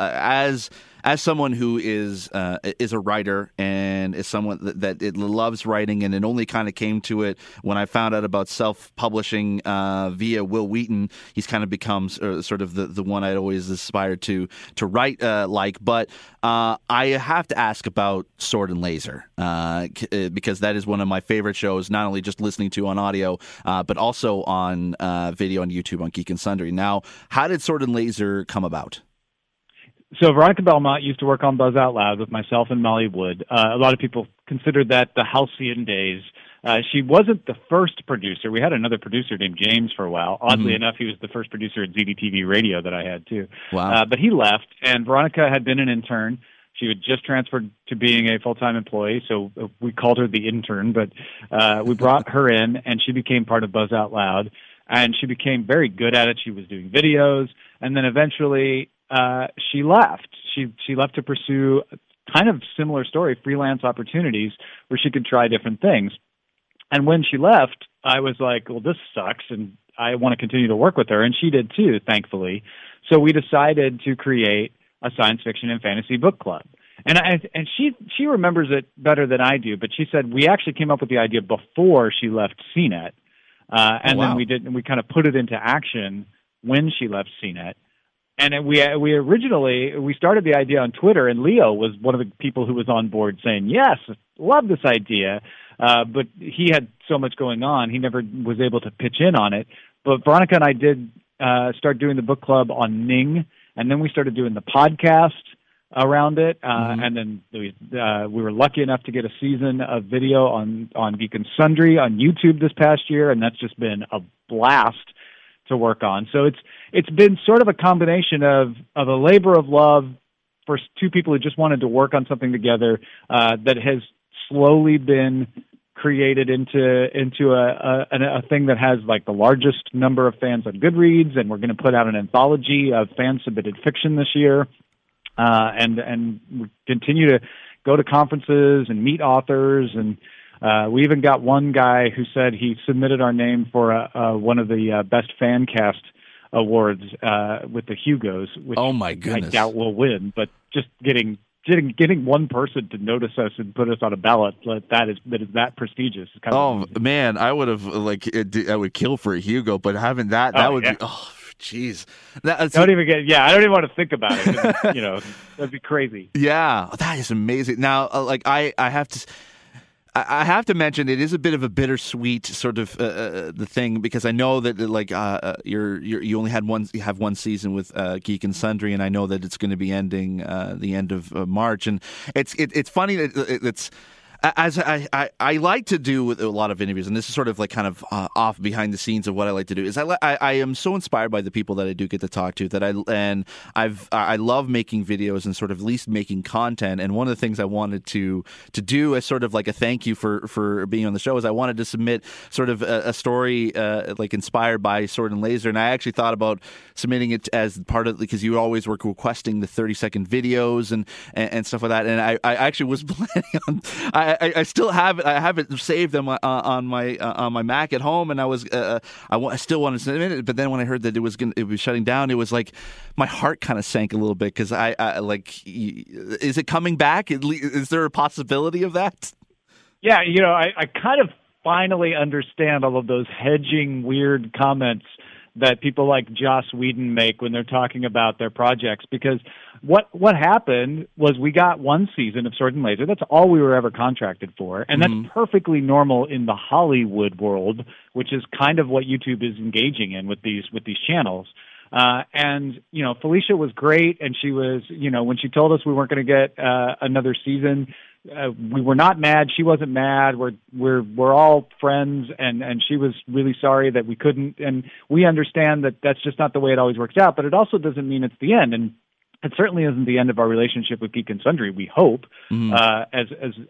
as someone who is a writer and is someone that it loves writing, and it only kind of came to it when I found out about self-publishing via Will Wheaton. He's kind of become sort of the one I'd always aspired to write like. But I have to ask about Sword and Laser because that is one of my favorite shows, not only just listening to on audio, but also on video on YouTube on Geek and Sundry. Now, how did Sword and Laser come about? So Veronica Belmont used to work on Buzz Out Loud with myself and Molly Wood. A lot of people considered that the halcyon days. She wasn't the first producer. We had another producer named James for a while. Oddly enough, he was the first producer at ZDTV Radio that I had, too. Wow. But he left, and Veronica had been an intern. She had just transferred to being a full-time employee, so we called her the intern. But we brought her in, and she became part of Buzz Out Loud. And she became very good at it. She was doing videos, and then eventually she left. She left to pursue kind of similar story, freelance opportunities where she could try different things. And when she left, I was like, well, this sucks, and I want to continue to work with her. And she did too, thankfully. So we decided to create a science fiction and fantasy book club. And she remembers it better than I do, but she said we actually came up with the idea before she left CNET. Then we kind of put it into action when she left CNET. And we originally started the idea on Twitter, and Leo was one of the people who was on board saying, yes, love this idea. But he had so much going on, he never was able to pitch in on it. But Veronica and I did start doing the book club on Ning, and then we started doing the podcast around it. And then we were lucky enough to get a season of video on Geek and Sundry on YouTube this past year, and that's just been a blast to work on. So it's been sort of a combination of a labor of love for two people who just wanted to work on something together that has slowly been created into a thing that has like the largest number of fans on Goodreads, and we're going to put out an anthology of fan-submitted fiction this year, and we continue to go to conferences and meet authors, and we even got one guy who said he submitted our name for one of the best fan cast awards with the Hugos, which oh my goodness. I doubt we'll win, but just getting one person to notice us and put us on a ballot that is that prestigious. Is kind of amazing. Man, I would have I would kill for a Hugo, but having that would be jeez. I don't even want to think about it. That'd be crazy. Yeah, that is amazing. Now, I have to mention it is a bit of a bittersweet sort of the thing, because I know that you only had one season with Geek and Sundry, and I know that it's going to be ending the end of March, and it's funny that it's. As I like to do with a lot of interviews, and this is sort of like kind of off behind the scenes of what I like to do, is I am so inspired by the people that I do get to talk to that I love making videos and sort of at least making content. And one of the things I wanted to do as sort of like a thank you for being on the show is I wanted to submit sort of a story like inspired by Sword and Laser, and I actually thought about submitting it as part of, because you always were requesting the 30-second videos and stuff like that, and I actually was planning on. I still have it. I have it saved on my Mac at home, and I still wanted to submit it. But then when I heard that it was shutting down, it was like my heart kind of sank a little bit, because I is it coming back? Is there a possibility of that? Yeah, I kind of finally understand all of those hedging weird comments that people like Joss Whedon make when they're talking about their projects, because what happened was we got one season of Sword and Laser. That's all we were ever contracted for, and that's perfectly normal in the Hollywood world, which is kind of what YouTube is engaging in with these channels. And Felicia was great, and she was, when she told us we weren't going to get another season, we were not mad. She wasn't mad. We're all friends, and she was really sorry that we couldn't. And we understand that that's just not the way it always works out. But it also doesn't mean it's the end, and it certainly isn't the end of our relationship with Geek and Sundry. We hope, as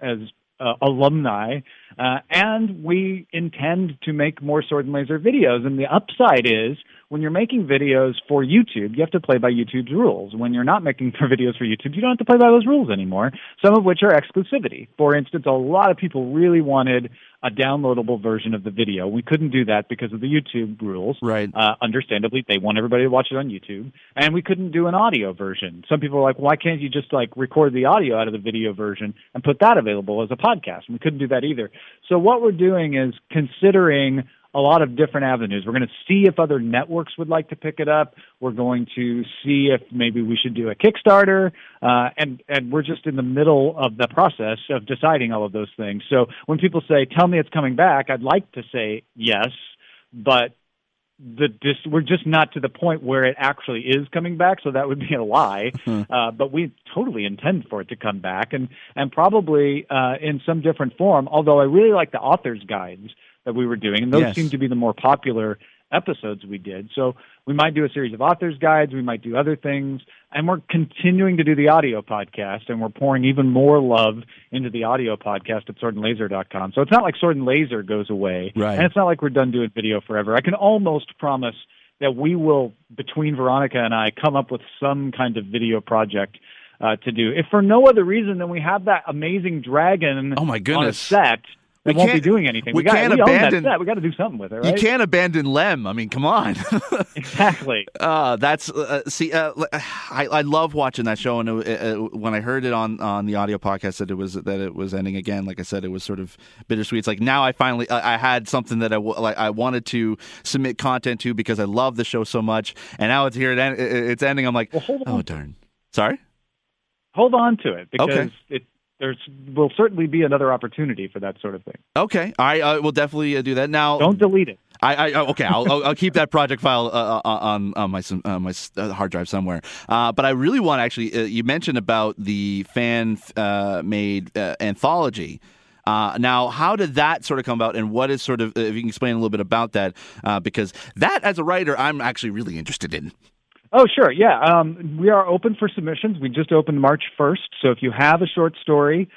alumni, and we intend to make more Sword and Laser videos. And the upside is, when you're making videos for YouTube, you have to play by YouTube's rules. When you're not making videos for YouTube, you don't have to play by those rules anymore, some of which are exclusivity. For instance, a lot of people really wanted a downloadable version of the video. We couldn't do that because of the YouTube rules. Right. Understandably, they want everybody to watch it on YouTube. And we couldn't do an audio version. Some people are like, why can't you just record the audio out of the video version and put that available as a podcast? And we couldn't do that either. So what we're doing is considering a lot of different avenues. We're going to see if other networks would like to pick it up. We're going to see if maybe we should do a Kickstarter, and we're just in the middle of the process of deciding all of those things. So when people say, tell me it's coming back, I'd like to say yes, but we're just not to the point where it actually is coming back, so that would be a lie. But we totally intend for it to come back, and probably in some different form, although I really like the author's guides that we were doing, and those seem to be the more popular episodes we did. So we might do a series of author's guides, we might do other things, and we're continuing to do the audio podcast, and we're pouring even more love into the audio podcast at swordandlaser.com. So it's not like Sword and Laser goes away, right, and it's not like we're done doing video forever. I can almost promise that we will, between Veronica and I, come up with some kind of video project to do. If for no other reason than we have that amazing dragon on a set, we won't be doing anything. We own that set. We got to do something with it, right? You can't abandon Lem. I mean, come on. Exactly. That's I love watching that show, and when I heard it on the audio podcast that it was ending again, like I said, it was sort of bittersweet. It's like now I finally I had something that I wanted to submit content to because I love the show so much, and now it's here. It's ending. I'm like, oh darn. Sorry. Hold on to it because there will certainly be another opportunity for that sort of thing. Okay. I will definitely do that. Now, don't delete it. Okay. I'll keep that project file on my hard drive somewhere. But I really want to actually. You mentioned about the fan made anthology. Now, how did that sort of come about, and what is sort of, if you can explain a little bit about that, because that, as a writer, I'm actually really interested in. Oh, sure. Yeah. We are open for submissions. We just opened March 1st. So if you have a short story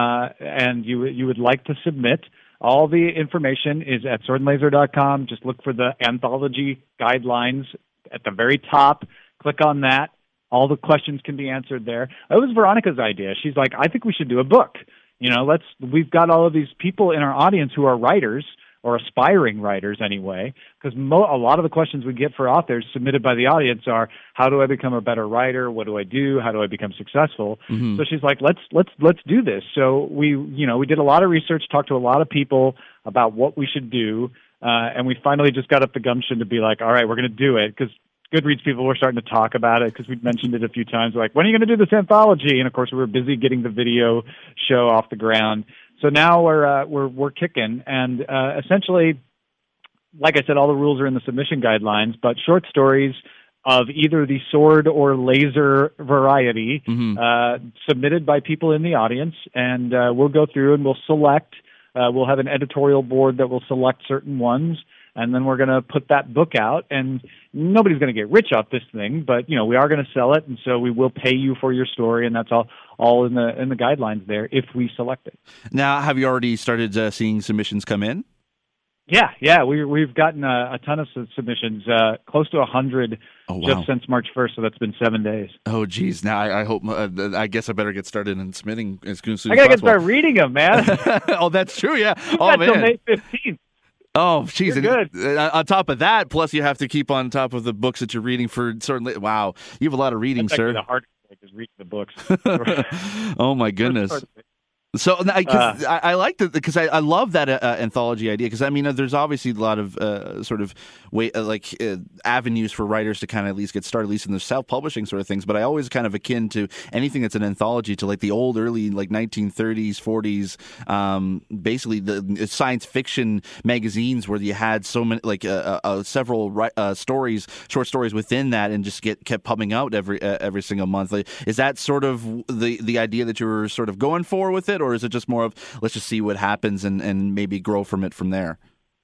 and you would like to submit, all the information is at swordandlaser.com. Just look for the anthology guidelines at the very top. Click on that. All the questions can be answered there. It was Veronica's idea. She's like, I think we should do a book. We've got all of these people in our audience who are writers, or aspiring writers anyway, because a lot of the questions we get for authors submitted by the audience are, how do I become a better writer? What do I do? How do I become successful? Mm-hmm. So she's like, let's do this. So we did a lot of research, talked to a lot of people about what we should do, and we finally just got up the gumption to be like, all right, we're going to do it, because Goodreads people were starting to talk about it because we'd mentioned it a few times. Like, when are you going to do this anthology? And of course, we were busy getting the video show off the ground. So now we're kicking, and essentially, like I said, all the rules are in the submission guidelines. But short stories of either the sword or laser variety, submitted by people in the audience, and we'll go through and we'll select. We'll have an editorial board that will select certain ones. And then we're going to put that book out, and nobody's going to get rich off this thing, but we are going to sell it, and so we will pay you for your story, and that's all in the guidelines there if we select it. Now, have you already started seeing submissions come in? Yeah, we've gotten a ton of submissions, close to 100 just since March 1st, so that's been 7 days. Oh, geez. Now, I hope, I guess I better get started in submitting as soon as possible. I got to get started reading them, man. Oh, that's true, yeah. You've got till May 15th. Oh, geez. Good. On top of that, plus you have to keep on top of the books that you're reading for certain. Wow, you have a lot of reading, sir. The hardest thing is reading the books. Oh my goodness. So I like that, because I love that anthology idea, because I mean there's obviously a lot of sort of avenues for writers to kind of at least get started, at least in the self-publishing sort of things. But I always kind of akin to anything that's an anthology to like the old early 1930s, 40s, basically the science fiction magazines where you had so many several stories, short stories within that, and just kept pumping out every single month. Is that sort of the idea that you were sort of going for with it? Or is it just more of, let's just see what happens and maybe grow from it from there?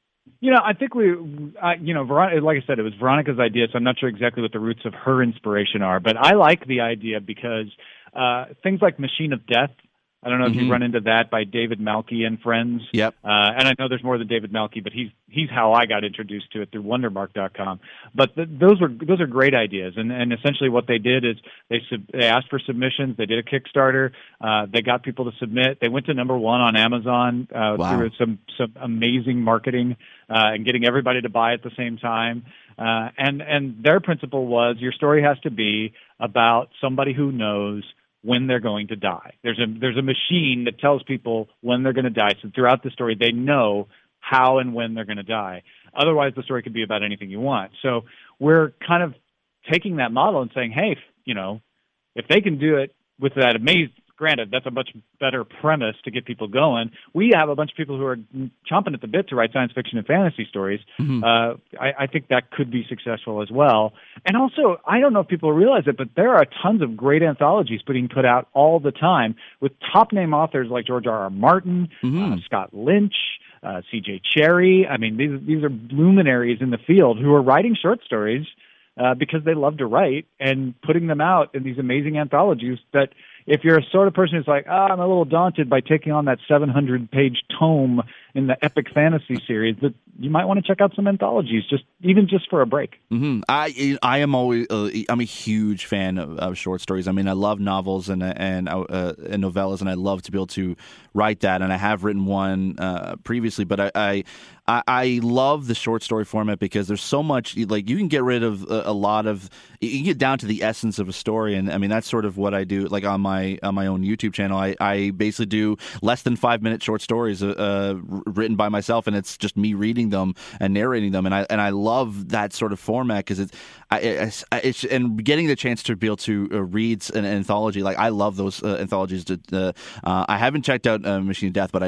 I think Veronica, like I said, it was Veronica's idea, so I'm not sure exactly what the roots of her inspiration are. But I like the idea because things like Machine of Death, I don't know if you run into that, by David Malky and friends. Yep. And I know there's more than David Malky, but he's how I got introduced to it, through Wondermark.com. But those are great ideas. And essentially what they did is they asked for submissions. They did a Kickstarter. They got people to submit. They went to #1 on Amazon through some amazing marketing and getting everybody to buy at the same time. And their principle was, your story has to be about somebody who knows when they're going to die. There's a machine that tells people when they're going to die. So throughout the story, they know how and when they're going to die. Otherwise, the story could be about anything you want. So we're kind of taking that model and saying, hey, if they can do it with that amazing, granted, that's a much better premise to get people going. We have a bunch of people who are chomping at the bit to write science fiction and fantasy stories. I think that could be successful as well. And also, I don't know if people realize it, but there are tons of great anthologies being put out all the time with top-name authors like George R.R. Martin, Scott Lynch, C.J. Cherry. I mean, these are luminaries in the field who are writing short stories because they love to write, and putting them out in these amazing anthologies that, if you're a sort of person who's like, I'm a little daunted by taking on that 700-page tome in the epic fantasy series, that you might want to check out some anthologies, even for a break. I am always I'm a huge fan of short stories. I mean, I love novels and novellas, and I love to be able to write that. And I have written one previously, but I love the short story format because there's so much, like, you can get rid of a lot of, you can get down to the essence of a story. And I mean, that's sort of what I do, like on my own YouTube channel. I basically do less than 5-minute short stories, written by myself, and it's just me reading them and narrating them, and I love that sort of format because it's and getting the chance to be able to read an anthology. Like, I love those anthologies. I haven't checked out Machine of Death, but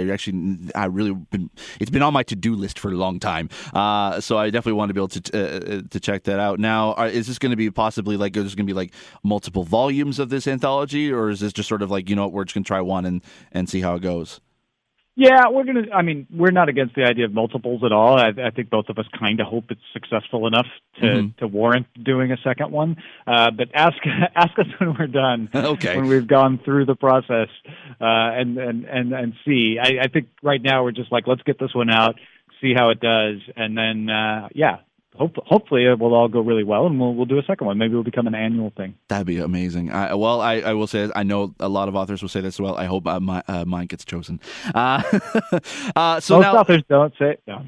it's been on my to-do list for a long time. So I definitely want to be able to check that out. Now, is this going to be possibly like, there's going to be like multiple volumes of this anthology, or is this just sort of like, we're just going to try one and see how it goes? Yeah, we're not against the idea of multiples at all. I think both of us kind of hope it's successful enough to warrant doing a second one. But ask us when we're done. Okay. When we've gone through the process, and see. I think right now we're just like, let's get this one out, see how it does, and then hopefully it will all go really well, and we'll do a second one. Maybe it'll become an annual thing. That'd be amazing. I will say, I know a lot of authors will say this as well. I hope mine gets chosen. Most authors don't say. No,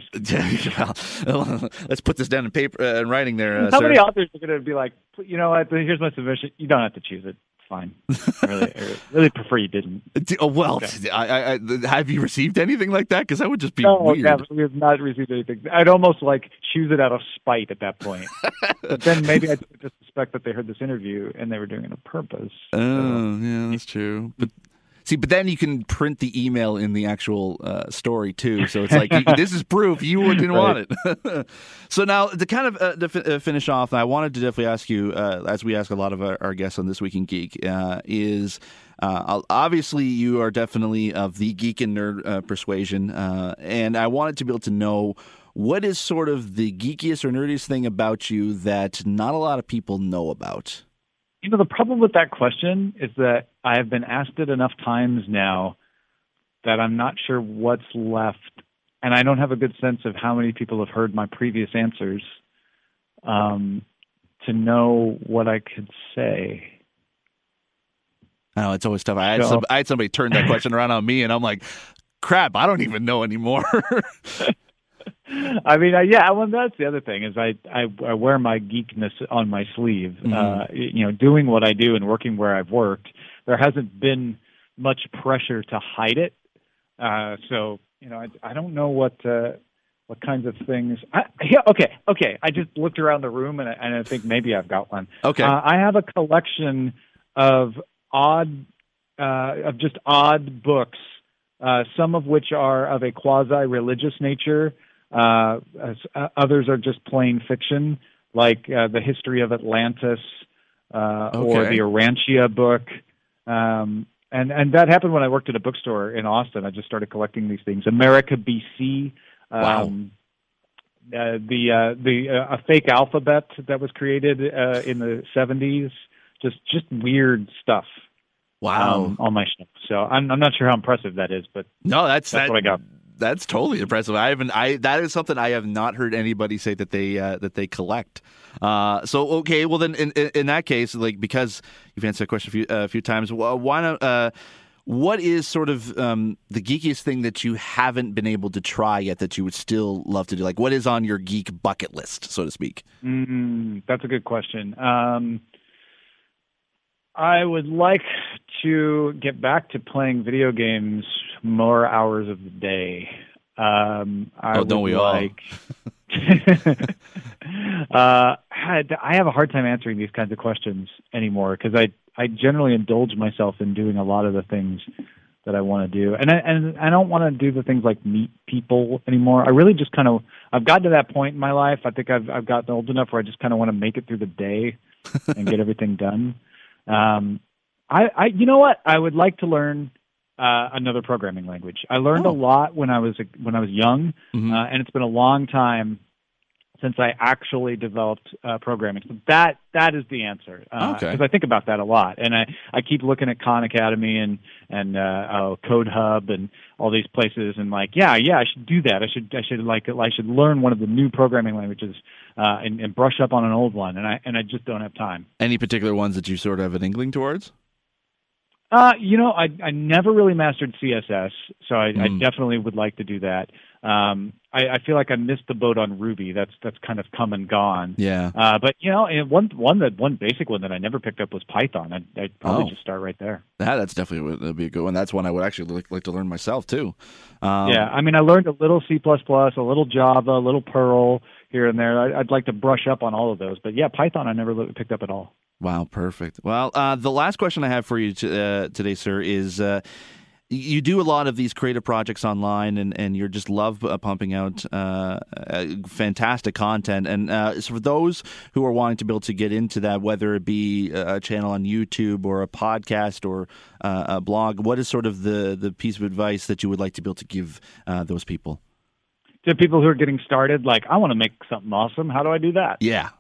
well, let's put this down in paper and writing there. How many authors are going to be like, you know what? Here's my submission. You don't have to choose it. Fine. I really prefer you didn't. Well, okay. I have you received anything like that? Because that would just be weird. No, we have not received anything. I'd almost like choose it out of spite at that point. But then maybe I'd just suspect that they heard this interview and they were doing it on purpose. Oh, yeah, that's true. But then you can print the email in the actual story too. So it's like, this is proof you didn't want it. So now, to kind of finish off, I wanted to definitely ask you, as we ask a lot of our guests on This Week in Geek, is obviously you are definitely of the geek and nerd persuasion, and I wanted to be able to know, what is sort of the geekiest or nerdiest thing about you that not a lot of people know about? The problem with that question is that I have been asked it enough times now that I'm not sure what's left, and I don't have a good sense of how many people have heard my previous answers to know what I could say. I know, it's always tough. I had somebody turn that question around on me, and I'm like, crap, I don't even know anymore. That's the other thing is I wear my geekness on my sleeve. Doing what I do and working where I've worked, there hasn't been much pressure to hide it. I don't know what kinds of things. Okay. I just looked around the room and I think maybe I've got one. Okay. I have a collection of just odd books, some of which are of a quasi-religious nature. Others are just plain fiction, like the History of Atlantis or the Urantia book. And that happened when I worked at a bookstore in Austin. I just started collecting these things. America BC. Wow. A fake alphabet that was created in the 70s. Just weird stuff. Wow. On my shelf. So I'm not sure how impressive that is, but no, that's what I got. That's totally impressive. That is something I have not heard anybody say that they collect. So okay, well then in that case, like, because you've answered the question a few times, why not? What is sort of the geekiest thing that you haven't been able to try yet that you would still love to do? Like, what is on your geek bucket list, so to speak? That's a good question. I would like to get back to playing video games more hours of the day. Don't we all? I have a hard time answering these kinds of questions anymore because I generally indulge myself in doing a lot of the things that I want to do, and I don't want to do the things like meet people anymore. I really just I've gotten to that point in my life. I think I've gotten old enough where I just kind of want to make it through the day and get everything done. You know what? I would like to learn another programming language. I learned a lot when I was young, and it's been a long time since I actually developed programming. So that is the answer. Because I think about that a lot, and I keep looking at Khan Academy and Code Hub and all these places, and like, I should do that. I should learn one of the new programming languages and brush up on an old one, and I just don't have time. Any particular ones that you sort of have an inkling towards? I never really mastered CSS, so I definitely would like to do that. I feel like I missed the boat on Ruby. That's kind of come and gone. Yeah. But and one basic one that I never picked up was Python. I'd probably just start right there. That's definitely would be a good one. That's one I would actually like to learn myself too. Yeah, I mean, I learned a little C++, a little Java, a little Perl here and there. I'd like to brush up on all of those. But yeah, Python I never picked up at all. Wow, perfect. Well, the last question I have for you today, sir, is you do a lot of these creative projects online, and you just love pumping out fantastic content. And so for those who are wanting to be able to get into that, whether it be a channel on YouTube or a podcast or a blog, what is sort of the piece of advice that you would like to be able to give those people? To people who are getting started, like, I want to make something awesome. How do I do that? Yeah.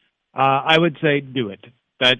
I would say do it. That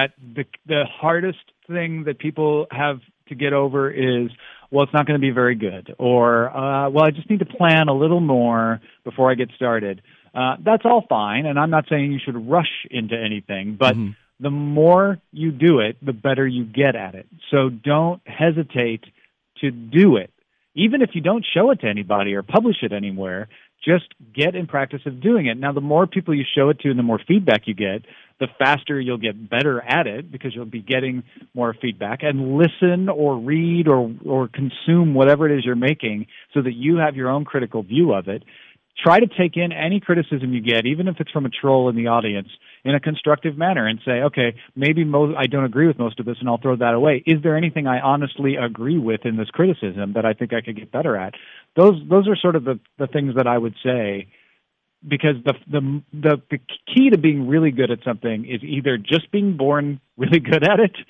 the hardest thing that people have to get over is, well, it's not going to be very good, or well, I just need to plan a little more before I get started. That's all fine, and I'm not saying you should rush into anything, but the more you do it, the better you get at it. So don't hesitate to do it. Even if you don't show it to anybody or publish it anywhere, just get in practice of doing it. Now, the more people you show it to and the more feedback you get, the faster you'll get better at it because you'll be getting more feedback. And listen or read or consume whatever it is you're making so that you have your own critical view of it. Try to take in any criticism you get, even if it's from a troll in the audience, in a constructive manner and say, okay, maybe I don't agree with most of this and I'll throw that away. Is there anything I honestly agree with in this criticism that I think I could get better at? Those are sort of the things that I would say, because the key to being really good at something is either just being born really good at it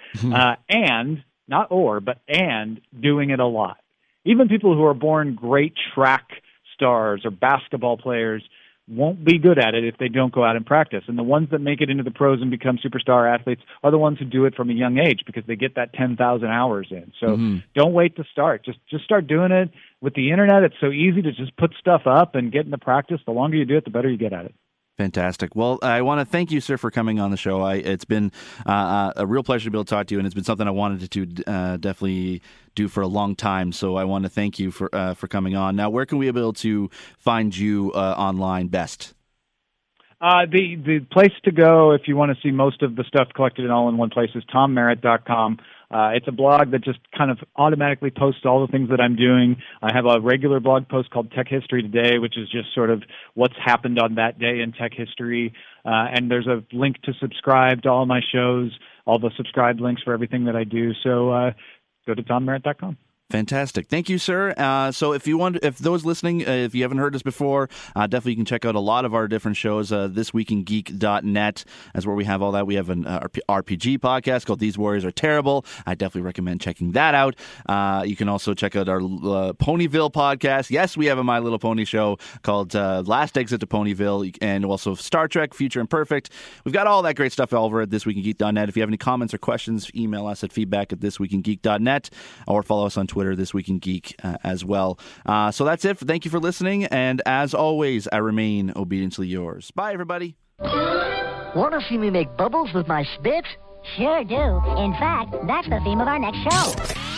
and doing it a lot. Even people who are born great track stars or basketball players won't be good at it if they don't go out and practice. And the ones that make it into the pros and become superstar athletes are the ones who do it from a young age because they get that 10,000 hours in. So don't wait to start. Just start doing it. With the internet, it's so easy to just put stuff up and get into practice. The longer you do it, the better you get at it. Fantastic. Well, I want to thank you, sir, for coming on the show. It's been a real pleasure to be able to talk to you, and it's been something I wanted to definitely do for a long time. So I want to thank you for coming on. Now, where can we be able to find you online best? The place to go if you want to see most of the stuff collected in all in one place is TomMerritt.com. It's a blog that just kind of automatically posts all the things that I'm doing. I have a regular blog post called Tech History Today, which is just sort of what's happened on that day in tech history. And there's a link to subscribe to all my shows, all the subscribe links for everything that I do. So go to TomMerritt.com. Fantastic. Thank you, sir. So if those listening, if you haven't heard us before, definitely you can check out a lot of our different shows. ThisWeekInGeek.net is where we have all that. We have an RPG podcast called These Warriors Are Terrible. I definitely recommend checking that out. You can also check out our Ponyville podcast. Yes, we have a My Little Pony show called Last Exit to Ponyville, and also Star Trek, Future Imperfect. We've got all that great stuff over at ThisWeekInGeek.net. If you have any comments or questions, email us at feedback@ThisWeekInGeek.net or follow us on Twitter, This Week in Geek, as well. So that's it. Thank you for listening, and as always, I remain obediently yours. Bye, everybody. Want to see me make bubbles with my spit? Sure do. In fact, that's the theme of our next show.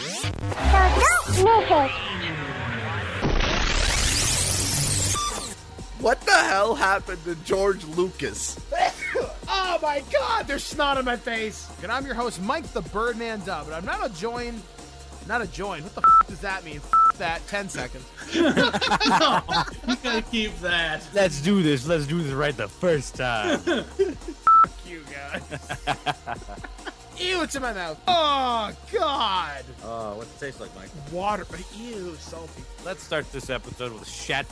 So don't miss it. What the hell happened to George Lucas? Oh my God, there's snot on my face. And I'm your host, Mike the Birdman Dub, and I'm not a join. What the f*** does that mean? F*** that. 10 seconds. No, you gotta keep that. Let's do this right the first time. F*** you guys. Ew, it's in my mouth. Oh, God. What's it taste like, Mike? Water. Ew, salty. Let's start this episode with a shat.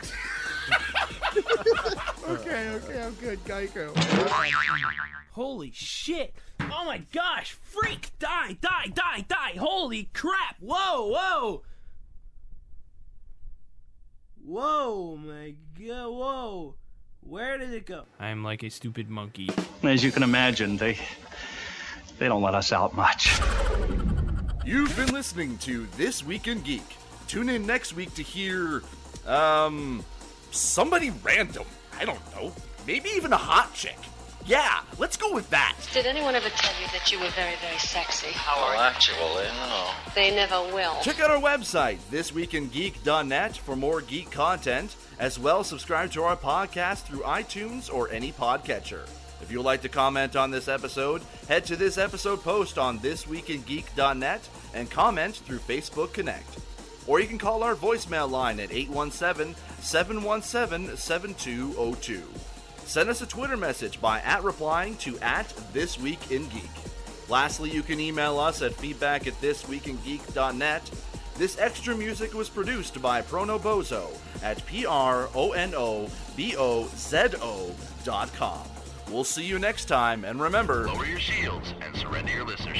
Okay, I'm good. Geico. Holy shit. Oh my gosh. Freak. Die. Holy crap. Whoa. Whoa, my God. Whoa. Where did it go? I'm like a stupid monkey. As you can imagine, they don't let us out much. You've been listening to This Week in Geek. Tune in next week to hear, somebody random. I don't know. Maybe even a hot chick. Yeah, let's go with that. Did anyone ever tell you that you were very, very sexy? Well, actually, no. They never will. Check out our website, thisweekingeek.net, for more geek content, as well as subscribe to our podcast through iTunes or any podcatcher. If you would like to comment on this episode, head to this episode post on thisweekingeek.net and comment through Facebook Connect. Or you can call our voicemail line at 817-717-7202. Send us a Twitter message by replying to @thisweekingeek. Lastly, you can email us at feedback@thisweekingeek.net. This extra music was produced by Pronobozo at pronobozo.com. We'll see you next time, and remember, lower your shields and surrender your listeners.